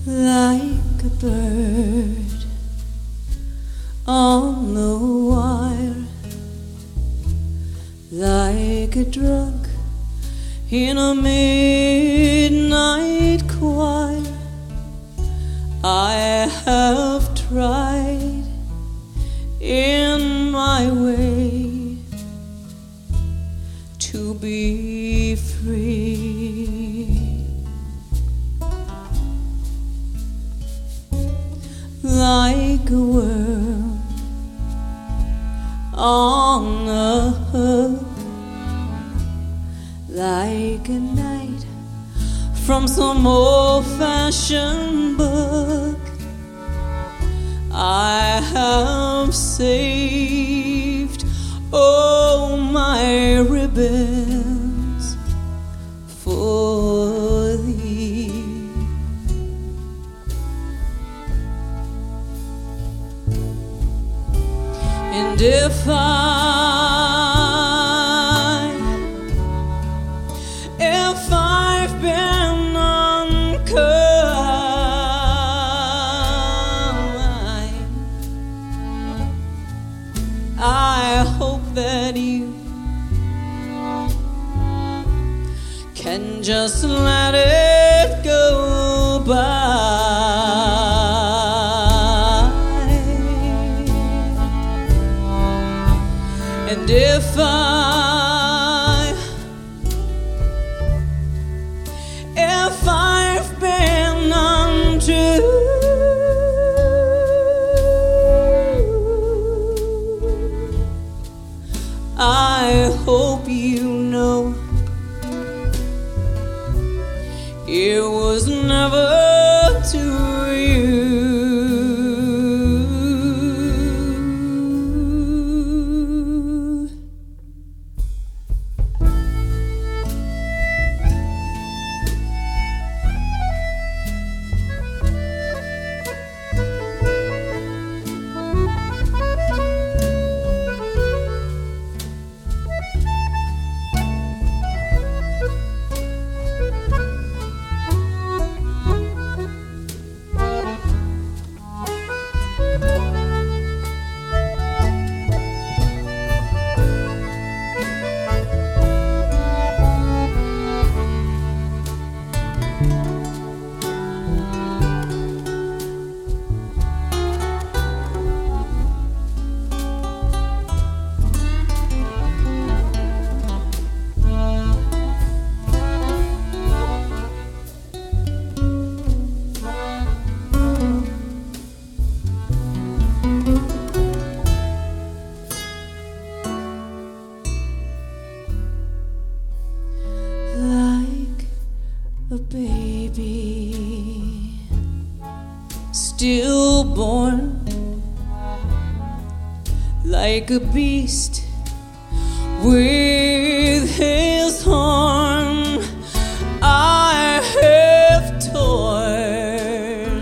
like a bird on the wire, like a drunk in a midnight choir. I have tried in my way to be free, like a worm on a hook, like a night from some old-fashioned book. I have saved all my ribbons for thee. And if I've been unkind, I hope that you can just let it go by. And if I've been untrue, I hope you know it was never to you. A baby stillborn, like a beast with his horn. I have torn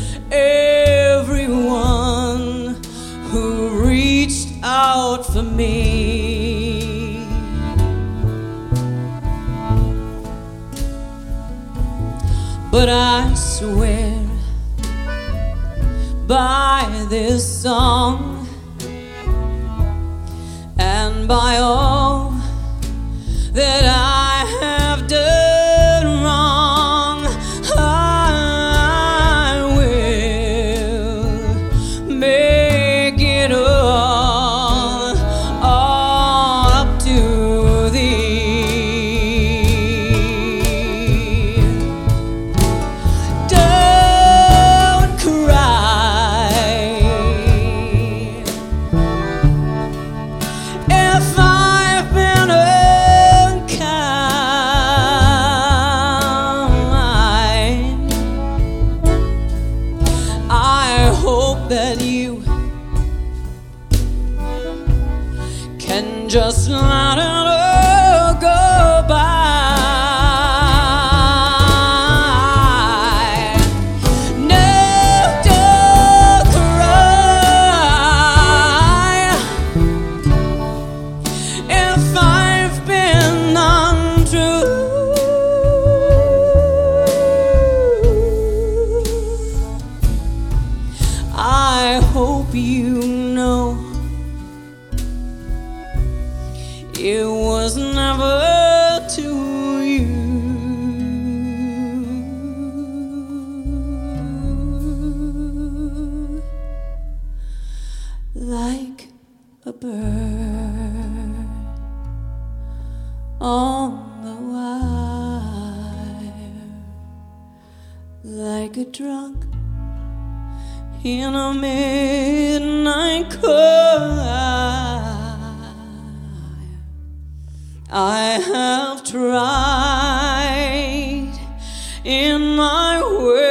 everyone who reached out for me. But I swear by this song and by all that I have done wrong, I will make it all up to thee. That you can just let it all go by. No, don't cry if I've been untrue. like a drunk in a midnight cry. I have tried in my way